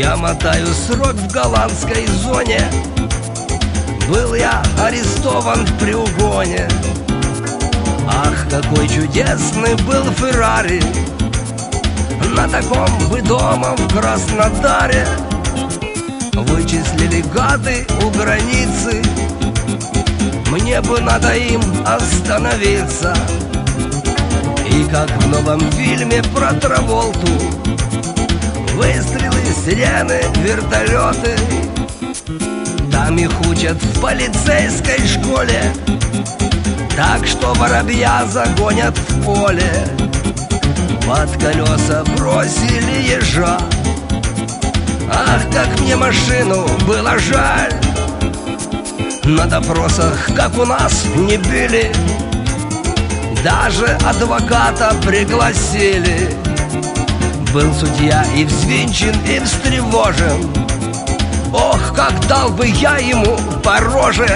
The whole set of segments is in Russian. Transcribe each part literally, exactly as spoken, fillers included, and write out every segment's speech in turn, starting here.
Я мотаю срок в голландской зоне. Был я арестован при угоне. Ах, какой чудесный был Феррари! На таком бы дома в Краснодаре. Вычислили гады у границы. Мне бы надо им остановиться. И как в новом фильме про Траволту, выстрелы, сирены, вертолеты. Там их учат в полицейской школе, так что воробья загонят в поле. Под колеса бросили ежа. Ах, как мне машину было жаль. На допросах, как у нас, не били. Даже адвоката пригласили. Был судья и взвинчен, и встревожен. Ох, как дал бы я ему по роже!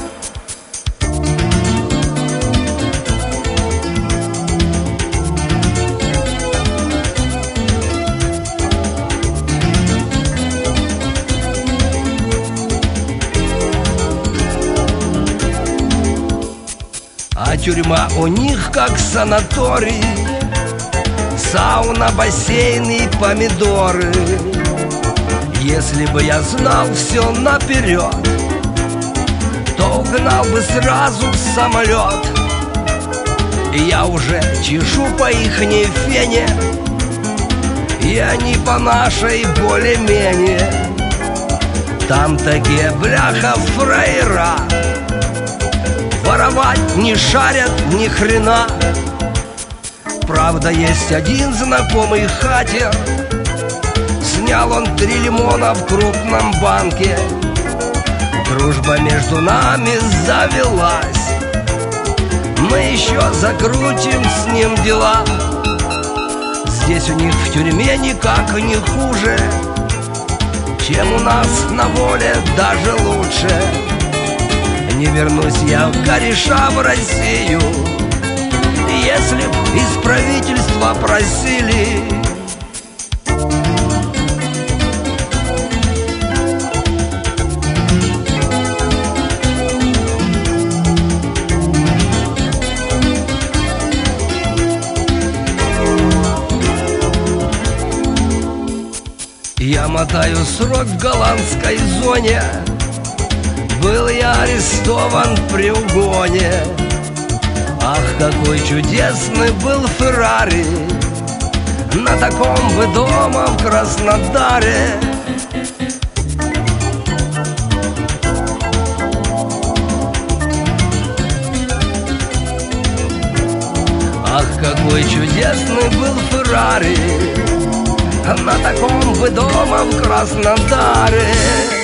А тюрьма у них как санаторий. Сауна, бассейн и помидоры. Если бы я знал все наперед, то угнал бы сразу самолет. И я уже чешу по ихней фене, и они по нашей более-менее. Там такие, бляха, фраера, воровать не шарят ни хрена. Правда, есть один знакомый хатер. Снял он три лимона в крупном банке. Дружба между нами завелась. Мы еще закрутим с ним дела. Здесь у них в тюрьме никак не хуже, чем у нас на воле, даже лучше. Не вернусь я в кореша в Россию, если б из правительства просили. Я мотаю срок в голландской зоне. Был я арестован при угоне. Ах, какой чудесный был Феррари! На таком бы дома в Краснодаре. Ах, какой чудесный был Феррари! На таком бы дома в Краснодаре.